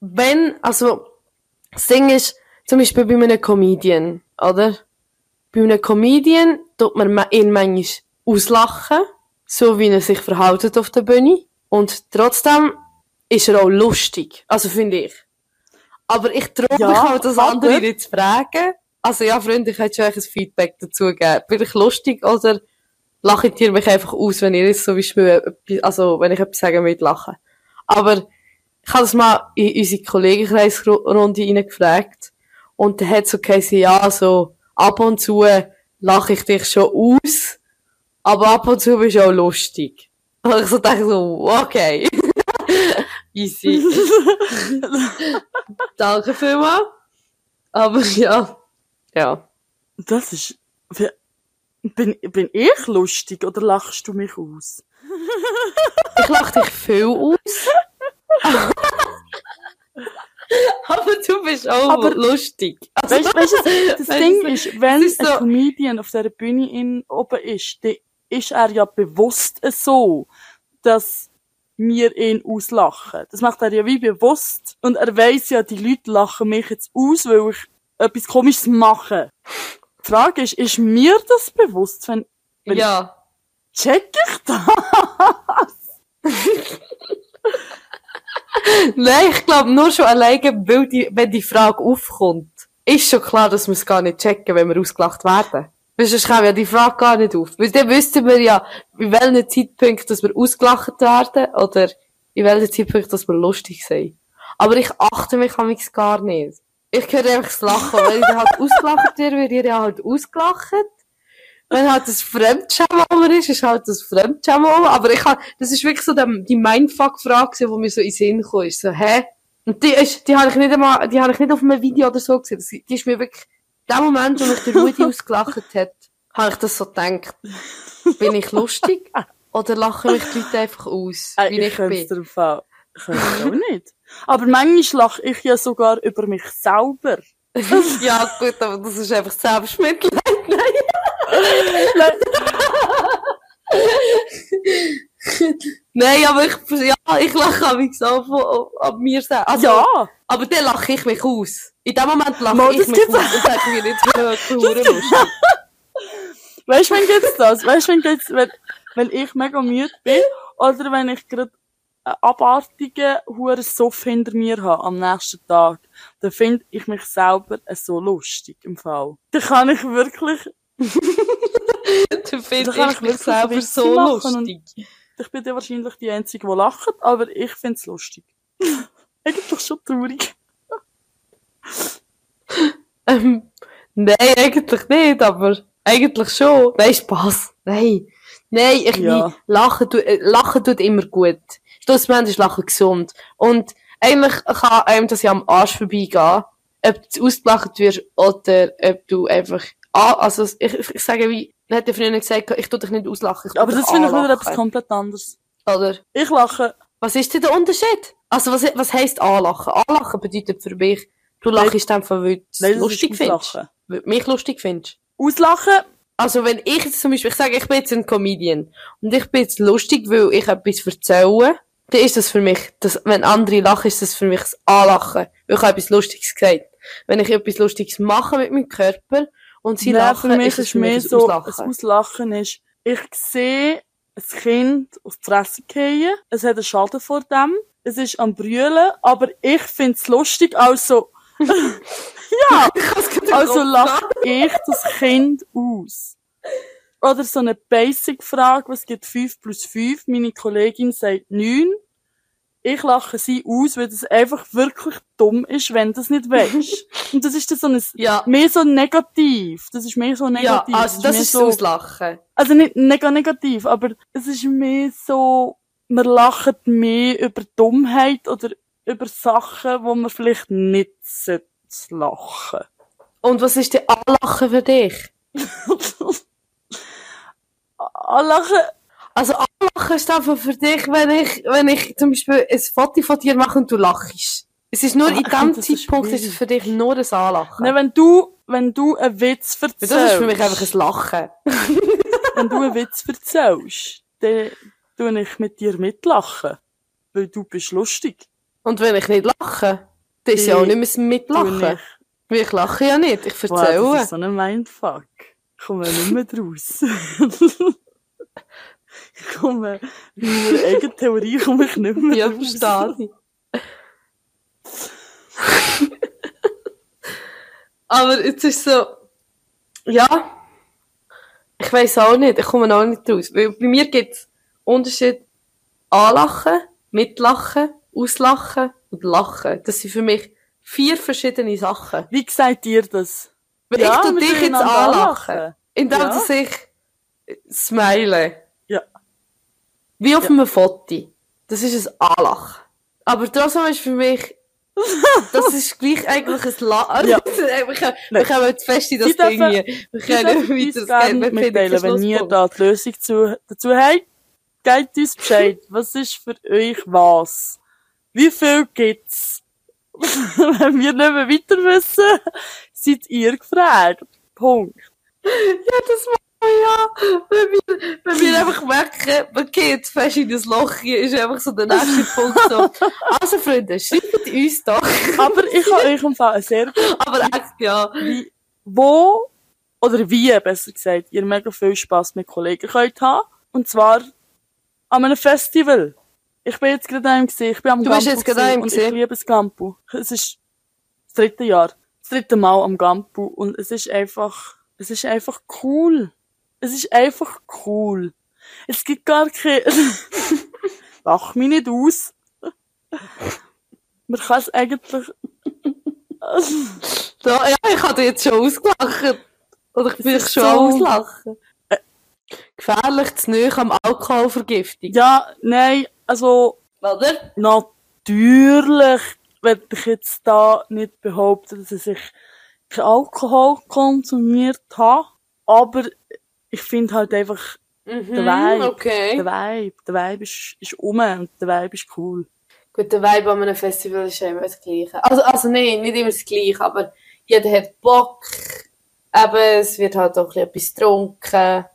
Das Ding ist, zum Beispiel bei einem Comedian, oder? Bei einem Comedian tut man ihn manchmal auslachen, so wie er sich verhält auf der Bühne. Und trotzdem ist er auch lustig. Also finde ich. Aber ich traue mich halt, das andere nicht zu fragen. Also ja, Freunde, ich hätte schon ein Feedback dazu geben. Bin ich lustig oder lache ich mich einfach aus, wenn ihr jetzt zum Beispiel, also wenn ich etwas sagen will, lachen. Aber ich habe das mal in unsere Kollegenkreisrunde reingefragt. Und da hat so geheißen, ja, so ab und zu lache ich dich schon aus, aber ab und zu bist du auch lustig. Und ich so dachte so, okay. Easy. Danke vielmals. Aber ja. Ja. Das ist... Bin ich lustig oder lachst du mich aus? Ich lache dich viel aus. Aber du bist auch lustig. Also, weißt du, das Ding ist, wenn ein Comedian auf dieser Bühne oben ist, dann ist er ja bewusst so, dass wir ihn auslachen. Das macht er ja wie bewusst. Und er weiss ja, die Leute lachen mich jetzt aus, weil ich etwas Komisches mache. Die Frage ist mir das bewusst, wenn ja. Check ich das? Nein, ich glaube nur schon alleine, wenn die Frage aufkommt, ist schon klar, dass wir es gar nicht checken, wenn wir ausgelacht werden. Weil sonst kommt ja die Frage gar nicht auf. Weil dann wüssten wir ja, in welchem Zeitpunkt, dass wir ausgelacht werden, oder in welchem Zeitpunkt, dass wir lustig sind. Aber ich achte mich amigs gar nicht. Ich höre einfach das Lachen. Wenn ich dann halt ausgelacht werde, wird ihr ja halt ausgelacht. Wenn halt das Fremdschämen ist halt das Fremdschämen. Aber das ist wirklich so die Mindfuck-Frage, die mir so in den Sinn kam. Ist so, hä? Und die habe ich nicht auf einem Video oder so gesehen. Die ist mir wirklich, in dem Moment, wo mich der Rudi ausgelacht hat, habe ich das so gedacht. Bin ich lustig? Oder lachen mich die Leute einfach aus, wie ich bin? Ich könnte auch nicht. Aber manchmal lache ich ja sogar über mich selber. Ja, gut, aber das ist einfach Selbstmitleid. Nein, aber ich lache auch so ab mir selbst. Also, ja. Aber dann lache ich mich aus. In dem Moment lache ich mich aus und denke mir nicht, lustig. Weißt du, wann geht's das? Weißt du, wenn ich mega müde bin, oder wenn ich gerade einen abartigen Hurensuff hinter mir habe am nächsten Tag, dann finde ich mich selber so lustig im Fall. Dann kann ich wirklich... Dann finde ich mich selber so lustig. Ich bin ja wahrscheinlich die Einzige, die lacht, aber ich finde es lustig. Eigentlich schon traurig. Nein, eigentlich nicht, aber eigentlich schon. Nein, Spass. Nein, Lachen tut immer gut. Schlussendlich ist Lachen gesund. Und eigentlich kann einem das ja am Arsch vorbeigehen, ob du ausgelacht wirst oder ob du einfach, also ich sage wie, hat der Freundin gesagt, ich tu dich nicht auslachen. Aber das finde ich wieder etwas komplett anderes. Oder? Ich lache. Was ist denn der Unterschied? Also was heisst anlachen? Anlachen bedeutet für mich, du lachst einfach, weil du es lustig findest. Weil du mich lustig findest. Auslachen? Also wenn ich jetzt zum Beispiel, ich sage, ich bin jetzt ein Comedian und ich bin jetzt lustig, weil ich etwas erzähle, dann ist das für mich, wenn andere lachen, ist das für mich das Anlachen. Weil ich habe etwas Lustiges gesagt. Wenn ich etwas Lustiges mache mit meinem Körper und sie lachen, für mich ist mehr so, das Auslachen ist, ich sehe ein Kind auf die Fresse fallen, es hat einen Schaden vor dem, es ist am Brüllen, aber ich find's lustig, also, ja, also lache ich das Kind aus. Oder so eine Basic-Frage, was gibt 5 plus 5? Meine Kollegin sagt 9. Ich lache sie aus, weil das einfach wirklich dumm ist, wenn du das nicht weisst. Und das ist dann so ein, mehr so negativ. Das ist mehr so negativ. Ja, also das ist so Auslachen. Also nicht negativ, aber es ist mehr so, man lacht mehr über Dummheit oder über Sachen, wo man vielleicht nicht lachen. Und was ist denn Anlachen für dich? Anlachen? Also Anlachen ist einfach für dich, wenn ich zum Beispiel ein Foto von dir mache und du lachst. Es ist nur in dem Zeitpunkt ist es für dich nur ein Anlachen. Nein, wenn du einen Witz erzählst. Das ist für mich einfach ein Lachen. Wenn du einen Witz erzählst, dann tue ich mit dir mitlachen. Weil du bist lustig. Und wenn ich nicht lache, dann ist ja auch nicht mehr mitlachen. Weil ich lache ja nicht, ich erzähle. Wow, das ist so ein Mindfuck. Ich komme nicht mehr draus. Ich komme, bei meiner eigenen Theorie komme ich nicht mehr Ja, raus. verstehe ich. Aber jetzt ist so, ja, ich weiss auch nicht, ich komme noch nicht raus. Weil bei mir gibt's Unterschied anlachen, mitlachen, auslachen und lachen. Das sind für mich 4 verschiedene Sachen. Wie gesagt dir das? Weil Ja, ich tu wir dich tun jetzt einander anlachen, anlachen. indem Ja. dass ich smile. Ja. Wie auf Ja. einem Foto. Das ist ein Anlachen. Aber trotzdem ist für mich, das ist gleich eigentlich ein Lachen. Ja. Wir kommen jetzt fest in das Sie Ding dürfen- hier. Wir können nicht uns weiter, gerne wir finden mitteilen, keinen wenn ihr Schlusspunkt. da die Lösung dazu habt. Gebt uns Bescheid. Was ist für euch was? Wie viel gibt's? Wenn wir nicht mehr weiter wissen, seid ihr gefragt. Punkt. Ja, das war ja. Wenn wir einfach merken, man geht fest in das Loch hier, ist einfach so der nächste Punkt so. Also Freunde, schreibt uns doch. Aber ich habe euch im Fall sehr gut, Aber echt, ja. wie besser gesagt, ihr mega viel Spass mit Kollegen könnt haben. Und zwar an einem Festival. Ich bin jetzt gerade einem gesehen, ich bin am Du Gampu bist jetzt gerade gewesen einem und ich gesehen? liebe das Gampu. Es ist das 3. Jahr. Das 3. Mal am Gampu und es ist einfach cool. Es ist einfach cool. Es gibt gar kein, lach mich nicht aus. Man kann es eigentlich, Ja, ich hatte jetzt schon ausgelacht. Oder ich bin ist schon so- auslachen. Gefährlich zu nahe am Alkoholvergiftung. ja, nein, also, Oder? natürlich werde ich jetzt da nicht behaupten, dass ich kein Alkohol konsumiert habe, aber ich finde halt einfach, der Vibe, okay. der Vibe ist um und der Vibe ist cool. Gut, der Vibe an einem Festival ist ja immer das Gleiche. Also nein, nicht immer das Gleiche, aber jeder hat Bock. Eben, es wird halt auch ein bisschen etwas getrunken.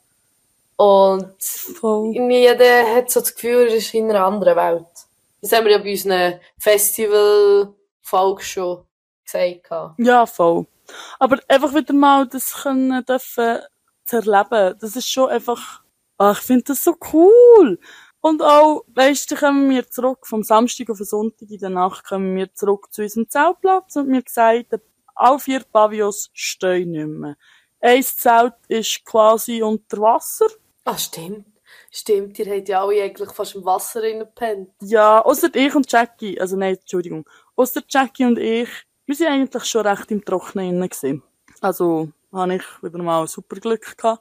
Und Voll. irgendwie jeder hat so das Gefühl, er ist in einer anderen Welt. Das haben wir ja bei unseren Festival-Folgen schon gesagt. Ja, voll. Aber einfach wieder mal das können dürfen zu erleben, das ist schon einfach, ich finde das so cool. Und auch, weisst du, kommen wir zurück, vom Samstag auf den Sonntag in der Nacht kommen wir zurück zu unserem Zeltplatz und mir gesagt, alle 4 Pavillons stehen nicht mehr. Ein Zelt ist quasi unter Wasser. Ah, stimmt. Stimmt, ihr habt ja alle eigentlich fast im Wasser gepennt. Ja, ausser ich und Jackie, also nein, Entschuldigung, ausser Jackie und ich, wir sind eigentlich schon recht im Trockenen innen gewesen. Also, habe ich wieder mal super Glück gehabt.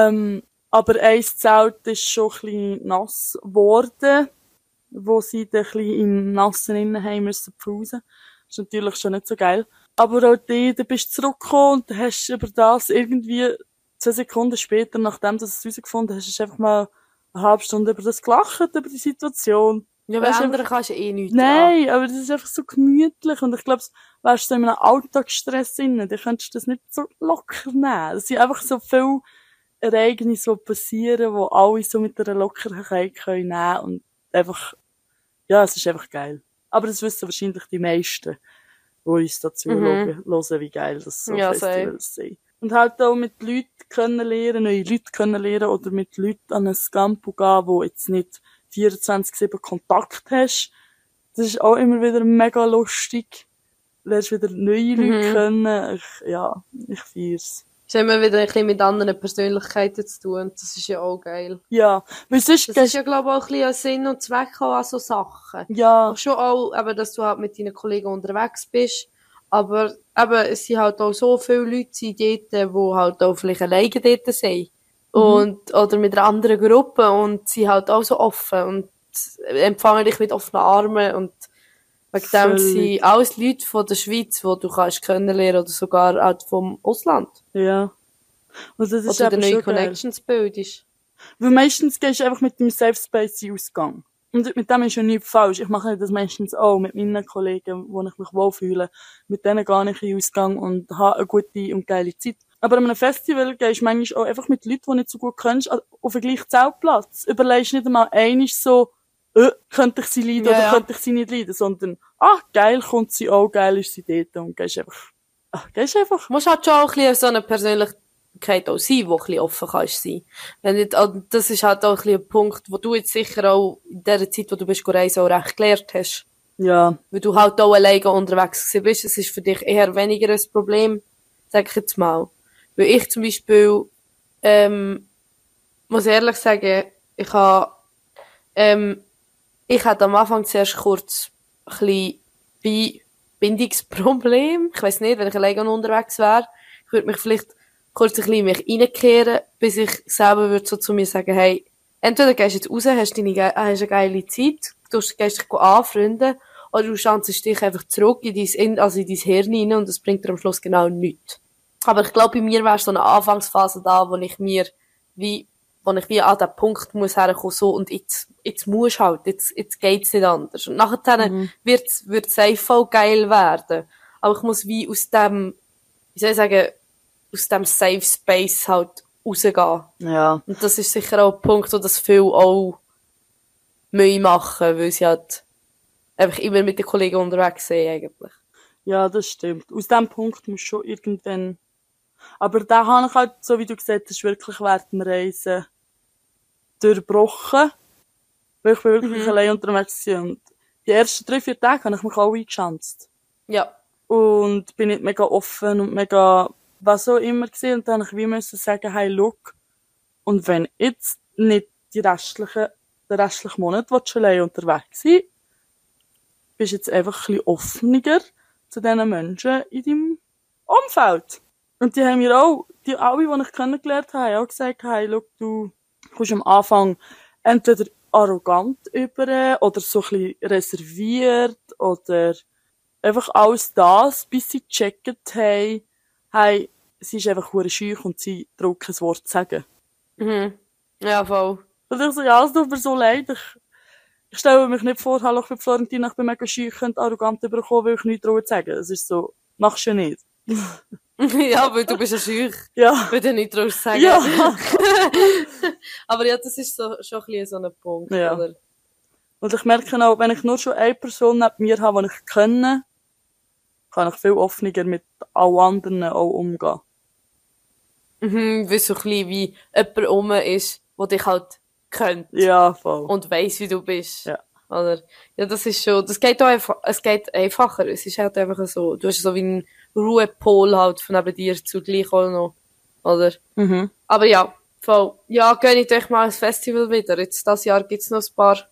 Aber ein Zelt ist schon ein bisschen nass geworden, wo sie dann ein bisschen im Nassen innen haben müssen pfusen. Das ist natürlich schon nicht so geil. Aber auch dann bist du zurückgekommen und hast über das irgendwie 2 Sekunden später, nachdem du es herausgefunden hast, hast du einfach mal eine halbe Stunde über das gelacht, über die Situation. Ja, Weißt weil du, ändern kannst du eh nichts. Nein, aber das ist einfach so gemütlich und ich glaube, wärst du so in einem Alltagsstress drin, dann könntest du das nicht so locker nehmen. Das sind einfach so viele Ereignisse, die passieren, wo alle so mit einer Lockerheit können nehmen und einfach, ja, es ist einfach geil. Aber das wissen wahrscheinlich die meisten, die uns dazu hören, wie geil das so Ja, Festivals sind. Und halt auch mit Leuten lernen, neue Leute lernen oder mit Leuten an ein Campo gehen, wo jetzt nicht 24/7 Kontakt hast. Das ist auch immer wieder mega lustig. Du lernst wieder neue Leute kennen. Ich feier's. Es hat immer wieder ein bisschen mit anderen Persönlichkeiten zu tun. Und das ist ja auch geil. Ja, weil sonst Das ist ja, glaube ich, auch ein bisschen ein Sinn und Zweck an so Sachen. ja, Schon auch, eben, dass du halt mit deinen Kollegen unterwegs bist. Aber eben, es sind halt auch so viele Leute dort, die halt auch vielleicht alleine dort sind. Und, oder mit einer anderen Gruppe und sie halt auch so offen und empfangen dich mit offenen Armen und wegen dem Völlig. sind alles Leute von der Schweiz, die du kannst kennenlernen oder sogar halt vom Ausland. ja. Und das ist Oder du eben neue schon geil. Connections bildest. Weil meistens gehst du einfach mit dem Safe Space in den Ausgang. Und mit dem ist ja nichts falsch. Ich mache das meistens auch mit meinen Kollegen, wo ich mich wohlfühle. Mit denen gehe ich in den Ausgang und habe eine gute und geile Zeit. Aber an einem Festival gehst du manchmal auch einfach mit Leuten, die nicht so gut kennst, auf den gleichen Zeltplatz. Überlegst nicht einmal einmal so, könnte ich sie leiden Ja, oder ja. könnte ich sie nicht leiden, sondern, geil kommt sie auch, geil ist sie dort und gehst einfach. Du musst halt schon auch ein bisschen so eine Möglichkeit auch sein, wo ein bisschen offen kannst sein. Wenn nicht, das ist halt auch ein bisschen ein Punkt, wo du jetzt sicher auch in der Zeit, wo du bist reisen, auch recht gelernt hast. Ja. Weil du halt auch alleine unterwegs gewesen bist. Es ist für dich eher weniger ein Problem, sag ich jetzt mal. Weil ich zum Beispiel, muss ehrlich sagen, ich hatte am Anfang zuerst kurz ein bisschen Bindungsproblem. Ich weiss nicht, wenn ich alleine unterwegs wäre, ich würde mich vielleicht kurz ein bisschen in mich reinkehren, bis ich selber würde so zu mir sagen, hey, entweder gehst du jetzt raus, hast eine geile Zeit, du gehst dich anfreunden, oder du schanzest dich einfach zurück in dein Hirn rein und das bringt dir am Schluss genau nichts. Aber ich glaube, bei mir wäre so eine Anfangsphase da, wo ich wie an den Punkt muss herkommen, so, und jetzt musst halt, jetzt geht's nicht anders. Und nachher wird safe voll geil werden. Aber ich muss wie aus dem, wie soll ich sagen, aus dem Safe Space halt rausgehen. Ja. Und das ist sicher auch ein Punkt, wo das viele auch Mühe machen, weil sie halt einfach immer mit den Kollegen unterwegs sind, eigentlich. Ja, das stimmt. Aus dem Punkt muss schon irgendwann, aber da habe ich halt, so wie du gesagt hast, wirklich während dem Reisen durchbrochen. Weil ich bin wirklich allein unterwegs war. Und die ersten 3-4 Tage habe ich mich auch eingeschanzt. Ja. Und bin nicht mega offen und mega, was auch immer gewesen. Und dann habe ich wie müssen sagen, hey, look. Und wenn jetzt nicht den restlichen Monat willst du allein unterwegs sein, bist du jetzt einfach ein bisschen offener zu diesen Menschen in deinem Umfeld. Und die haben mir auch, alle, die ich kennengelernt habe, auch gesagt, hey, look, du kommst am Anfang entweder arrogant über oder so ein bisschen reserviert oder einfach alles das, bis sie gecheckt haben, hey, sie ist einfach hure schüch und sie traut kein Wort zu sagen. Mhm. Ja, voll. Und ich so, ja, es tut mir so leid, ich stelle mich nicht vor, hallo, ich bin Florentina, ich bin mega schüch und arrogant überkommen, weil ich nichts traue zu sagen. Es ist so, machst du nicht. Ja, weil du bist ja schüch. Ja. Weil du nicht draus sagen. Ja. Aber ja, das ist so, schon ein bisschen so ein Punkt, Ja. oder? Und ich merke auch, wenn ich nur schon eine Person neben mir habe, die ich kenne, kann ich viel offener mit allen anderen auch umgehen. Mhm, weil so ein bisschen wie jemand rum ist, der dich halt kennt. Ja, voll. Und weiss, wie du bist. Ja. Oder? Ja, das ist schon, das geht auch einfach, es geht einfacher. Es ist halt einfach so, du hast so wie einen Ruhepol halt von neben dir zugleich auch noch. Oder? Mhm. Aber ja, voll. Ja, gönnt euch mal ein Festival wieder. Jetzt, das Jahr gibt's noch ein paar.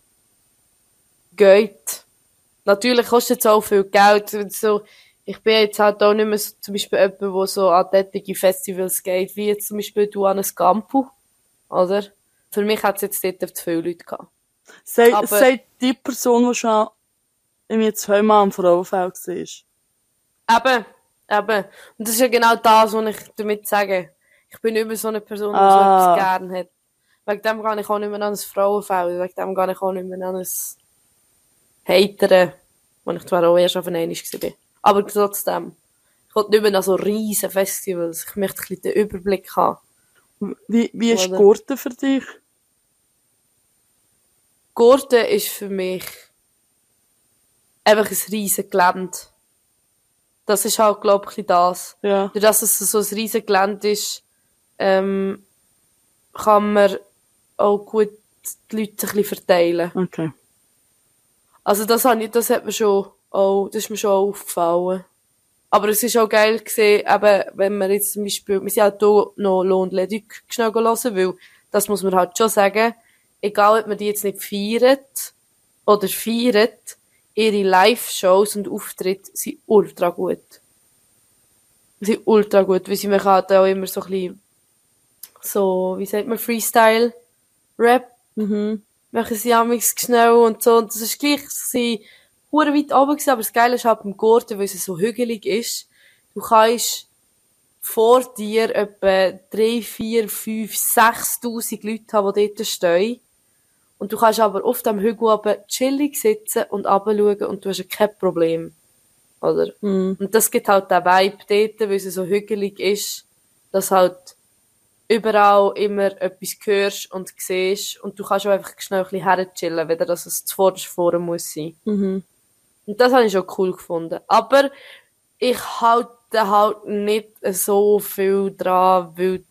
Geht. Natürlich kostet es auch viel Geld. So, ich bin jetzt halt auch nicht mehr so, zum Beispiel jemand, der so an tätige Festivals geht, wie jetzt zum Beispiel du an ein Campo. Oder? Für mich hat es jetzt dort zu viele Leute gehabt. Sagt die Person, die schon irgendwie 2-mal am Frauenfeld war. Eben. Und das ist ja genau das, was ich damit sage. Ich bin nicht mehr so eine Person, die so etwas gern hat. Wegen dem gehe ich auch nicht mehr an ein Frauenfeld. Wegen dem gehe ich auch nicht mehr an ein Hateren, wo ich zwar auch erst auf einmal war. Aber trotzdem. Ich will nicht mehr an so riesen Festivals. Ich möchte ein bisschen den Überblick haben. Wie ist Gurten für dich? Gurten ist für mich einfach ein riesen Gelände. Das ist halt, glaube ich, das. Ja. Durch dass es so ein riesen Gelände ist, kann man auch gut die Leute ein bisschen verteilen. Okay. Also das hat mir schon auch, das ist mir schon aufgefallen. Aber es ist auch geil gesehen, eben, wenn man jetzt zum Beispiel, wir sind halt hier noch Lohn Leduc schnell hören, weil, das muss man halt schon sagen, egal ob man die jetzt nicht feiert oder feiert, ihre Live-Shows und Auftritte sind ultra gut. Sie sind ultra gut, weil sie machen halt auch immer so ein bisschen, so, wie sagt man, Freestyle-Rap. Mhm. Machen sie amigs schnell und so. Und das ist gleich, sie sind hure weit oben gewesen, aber das Geile ist halt beim Gurten, weil es so hügelig ist. Du kannst vor dir etwa 3, 4, 5, 6.000 Leute haben, die dort stehen. Und du kannst aber auf dem Hügel oben chillig sitzen und runterschauen und du hast kein Problem. Oder? Mhm. Und das gibt halt den Vibe dort, weil es so hügelig ist, dass halt überall immer etwas hörst und siehst und du kannst auch einfach schnell ein bisschen herchillen, weder dass es zuvorderst vorne muss sein. Mhm. Und das habe ich schon cool gefunden. Aber ich halte halt nicht so viel dran, weil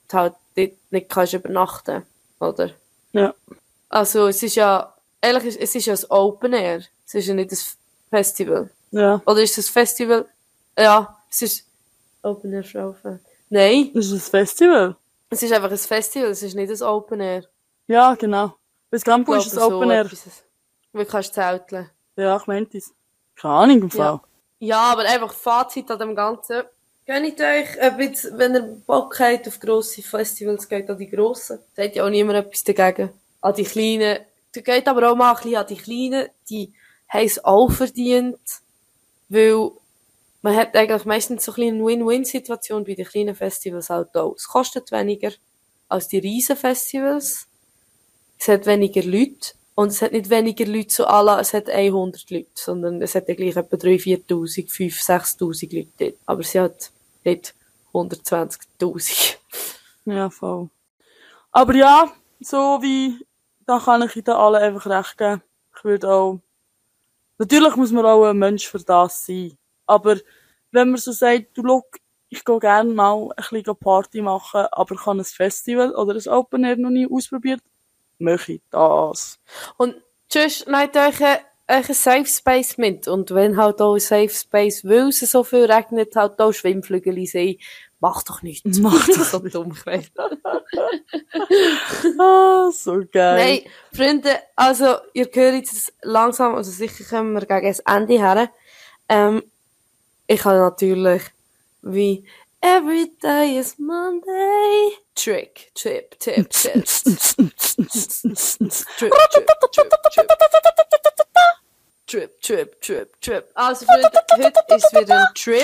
du halt dort nicht kannst übernachten, oder? Ja. Also, es ist ja ein Open Air. Es ist ja nicht ein Festival. Ja. Oder ist es ein Festival? Ja, es ist Open Air Frauenfeld. Nein, Das ist ein Festival. es ist einfach ein Festival, es ist nicht ein Open Air. Ja, genau. Bis Campus Ich ist glaube, es Open Air. etwas. Weil du kannst zelteln. Ja, ich meinte es. Keine Ahnung im Fall. Ja, aber einfach Fazit an dem Ganzen. Gönnt euch, wenn ihr Bock habt auf grosse Festivals, geht an die grossen. Da hat ja auch niemand etwas dagegen. An die kleinen. Du geht aber auch mal ein bisschen an die kleinen, die haben es auch verdient. Weil man hat eigentlich meistens so ein bisschen eine Win-Win-Situation bei den kleinen Festivals halt auch. Es kostet weniger als die riesen Festivals. Es hat weniger Leute. Und es hat nicht weniger Leute so alla, es hat 100 Leute, sondern es hat ja gleich etwa 3.000, 4.000, 5.000, 6.000 Leute dort. Aber sie hat nicht 120.000. Ja, voll. Aber ja, so wie, da kann ich Ihnen allen einfach recht geben. Ich würde auch, natürlich muss man auch ein Mensch für das sein. Aber wenn man so sagt, du look, ich gehe gerne mal ein bisschen Party machen, aber ich habe ein Festival oder ein Open Air noch nie ausprobiert, mache ich das. Und tschüss, nehmt euch ein Safe Space mit. Und wenn halt auch ein Safe Space, weil es so viel regnet, halt auch Schwimmflügel sein, macht doch nichts. Mach doch so dumm, ich weiss. Ah, so geil. Nein, Freunde, also, ihr hört jetzt langsam, also sicher kommen wir gegen das Ende her. Ich habe natürlich, wie, every day is Monday. Trick, Trip, Tip, Tip. Trip, Trip, Trip, Trip, Trip. Also, Freunde, heute ist wieder ein Trip.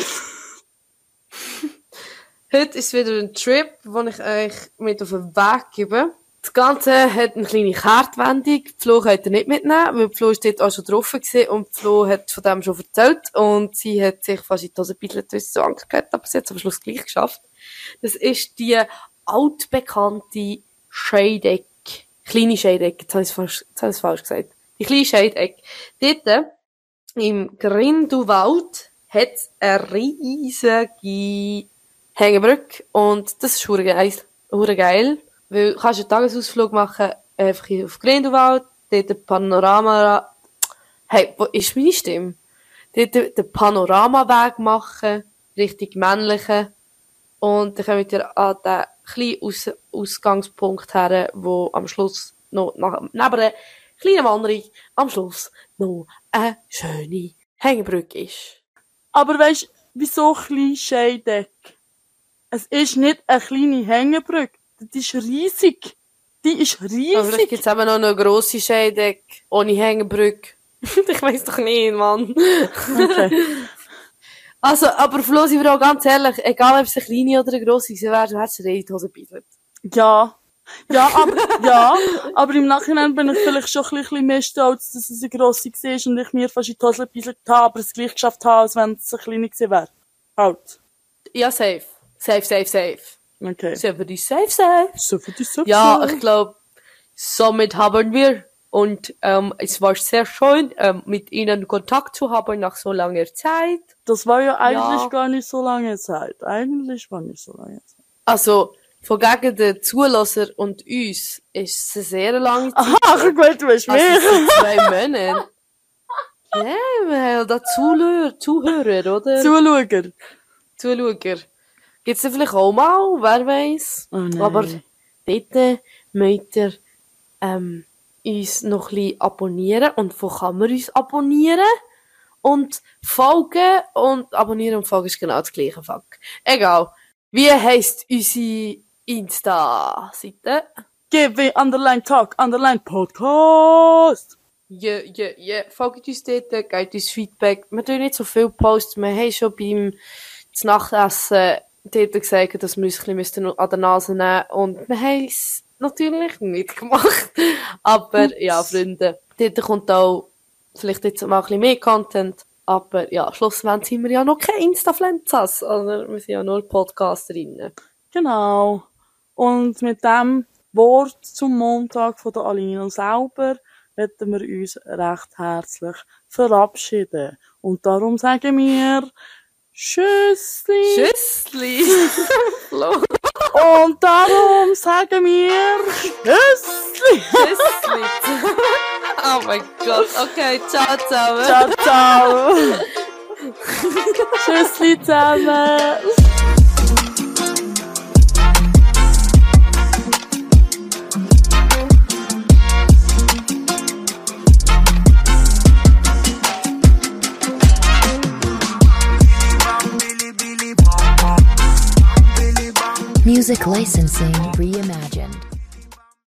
Heute ist wieder ein Trip, den ich euch mit auf den Weg gebe. Das Ganze hat eine kleine Kehrtwendung. Die Flo könnt ihr nicht mitnehmen, weil die Flo ist dort auch schon drauf gewesen und die Flo hat von dem schon erzählt und sie hat sich fast in die Hose gebeitet, weil sie so Angst gehabt, aber sie hat es am Schluss gleich geschafft. Das ist die altbekannte Scheidegg. Kleine Scheidegg, jetzt habe ich es falsch gesagt. Die kleine Scheidegg. Dort, im Grindelwald, hat es eine riesige Hängebrücke und das ist verdammt geil, weil du kannst einen Tagesausflug machen, einfach hier auf Grindelwald, dort ein Panorama, hey, wo ist meine Stimme? Dort den Panoramaweg machen, richtig männlichen, und dann kommt ihr an den kleinen Ausgangspunkt her, wo am Schluss noch, neben einer kleinen Wanderung, am Schluss noch eine schöne Hängebrücke ist. Aber weisst, wieso Klischee-Deck? Es ist nicht eine kleine Hängebrücke. Die ist riesig. Die ist riesig. Aber vielleicht gibt's eben noch eine grosse Scheidegg ohne Hängebrücke. Ich weiss doch nicht, Mann. Okay. Also, aber Flo, sind wir auch ganz ehrlich, egal ob es eine kleine oder eine grosse wäre, du hättest dir in die Hose gebeitet. Ja, aber im Nachhinein bin ich vielleicht schon ein bisschen mehr stolz, dass es eine grosse war und ich mir fast in die Hose gebeitet habe, aber es gleich geschafft habe, als wenn es eine kleine gewesen wäre. Halt. Ja, safe. Safe. Okay. So für die safe. So für die Safe. Ja, ich glaube, somit haben wir. Und es war sehr schön, mit Ihnen Kontakt zu haben nach so langer Zeit. Das war ja eigentlich gar nicht so lange Zeit. Eigentlich war nicht so lange Zeit. Also, von gegen den Zulasser und uns ist es eine sehr lange Zeit. Aha, ich wollte, du weißt Also, mehr. es sind 2 Monate. Ja, wir haben da Zuhörer, oder? Zuschauer. Gibt's da vielleicht auch mal, wer weiss. Oh nein. Aber dort müsst ihr uns noch ein bisschen abonnieren. Und wo kann man uns abonnieren? Und folgen. Und abonnieren und folgen ist genau das gleiche. Fuck. Egal. Wie heisst unsere Insta-Seite? GW_Talk_ Podcast. Ja. Folgt uns dort, gebt uns Feedback. Wir tun nicht so viel Posts. Wir haben schon beim Nachtessen dort gesagt, dass wir uns ein bisschen an der Nase nehmen müssen. Und wir haben es natürlich nicht gemacht. Aber ja, Freunde, dort kommt auch vielleicht jetzt mal ein bisschen mehr Content. Aber ja, schlussendlich sind wir ja noch keine Insta-Flenzas. Also, wir sind ja nur Podcasterinnen. Genau. Und mit dem Wort zum Montag von der Alina selber werden wir uns recht herzlich verabschieden. Und darum sagen wir Tschüssli. Tschüssli. Und Und darum sagen wir Tschüssli. Tschüssli. Oh mein Gott. Okay, ciao zusammen. Ciao, ciao. Tschüssli zusammen. Music licensing reimagined.